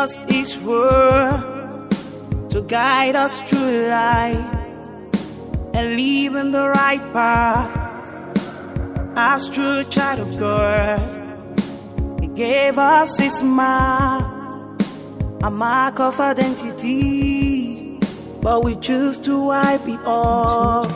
us His word to guide us through life and live in the right path. As true child of God, He gave us His mark, a mark of identity, but we choose to wipe it off.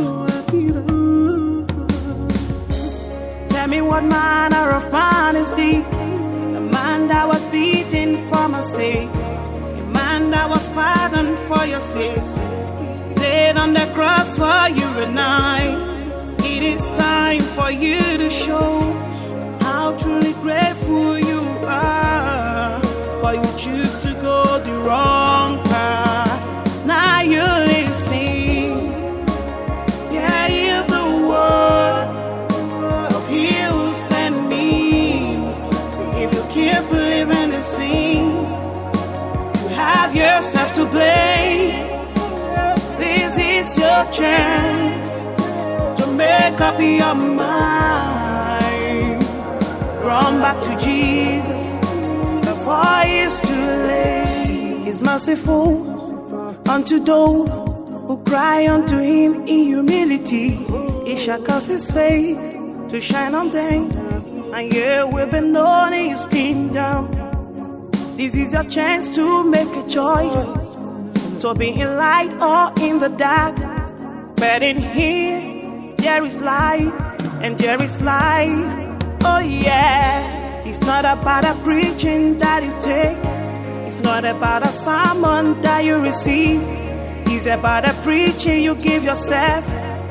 Tell me what manner of man is this? The man that was beaten for my sake, the man that was pardoned for your sins, dead on the cross for you and I. It is time for you to show how truly grateful you are, but you choose to go the wrong path. Now you listen, yeah, hear the word of He who sent me. If you keep living in sin, you have yourself to blame. This is your chance. Make up your mind. Run back to Jesus before it's too late. He's merciful unto those who cry unto Him in humility. He shall cause His face to shine on them, and yeah, we'll be known in His kingdom. This is your chance to make a choice, to be in light or in the dark. But in Him there is light, and there is life. Oh yeah. It's not about a preaching that you take. It's not about a sermon that you receive. It's about a preaching you give yourself.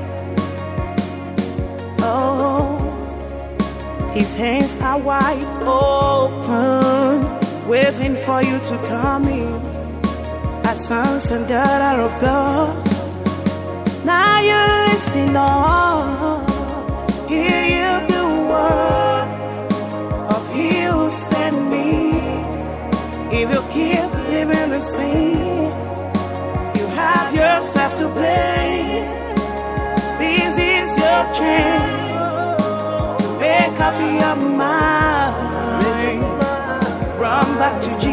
Oh, His hands are wide open, waiting for you to come in as sons and daughters of God. Now you listen up, hear the word of He who sent me. If you keep living the sin, you have yourself to blame. This is your chance to make up your mind. Run back to